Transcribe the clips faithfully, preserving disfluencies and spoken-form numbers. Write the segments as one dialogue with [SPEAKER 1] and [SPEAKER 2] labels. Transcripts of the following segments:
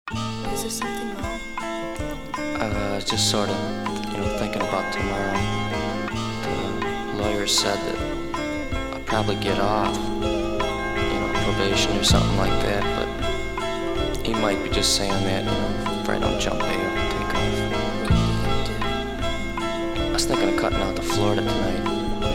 [SPEAKER 1] Is there something wrong?
[SPEAKER 2] Uh, just sort of, you know, thinking about tomorrow. The lawyer said that I'll probably get off, you know, probation or something like that, but he might be just saying that, you know, if I don't jump bail and take off.
[SPEAKER 1] What are you gonna do?
[SPEAKER 2] I was thinking of cutting out to Florida tonight.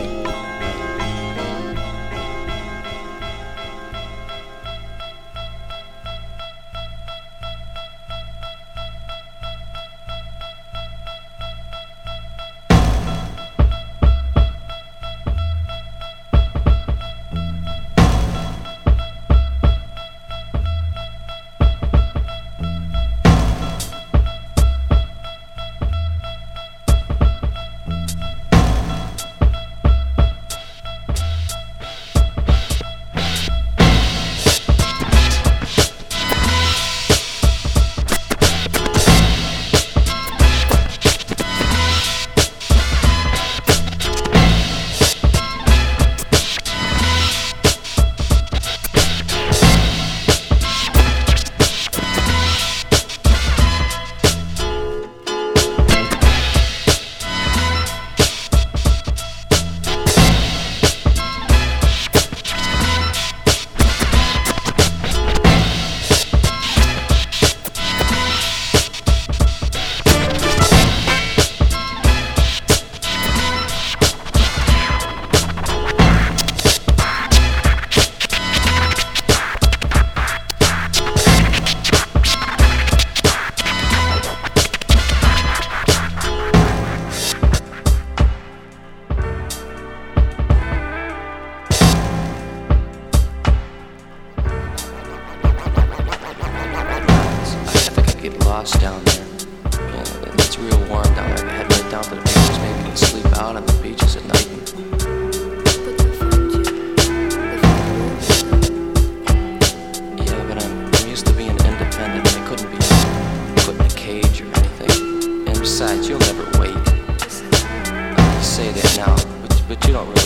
[SPEAKER 2] Get lost down there. Yeah, it's real warm down there. I head right down to the beaches. Maybe you can sleep out on the beaches at night.
[SPEAKER 1] But they'll find you. They'll find you.
[SPEAKER 2] Yeah, but I'm, I'm used to being independent. I couldn't be put in a cage or anything. And besides, you'll never wait.
[SPEAKER 1] Listen,
[SPEAKER 2] You say that now, but, but you don't really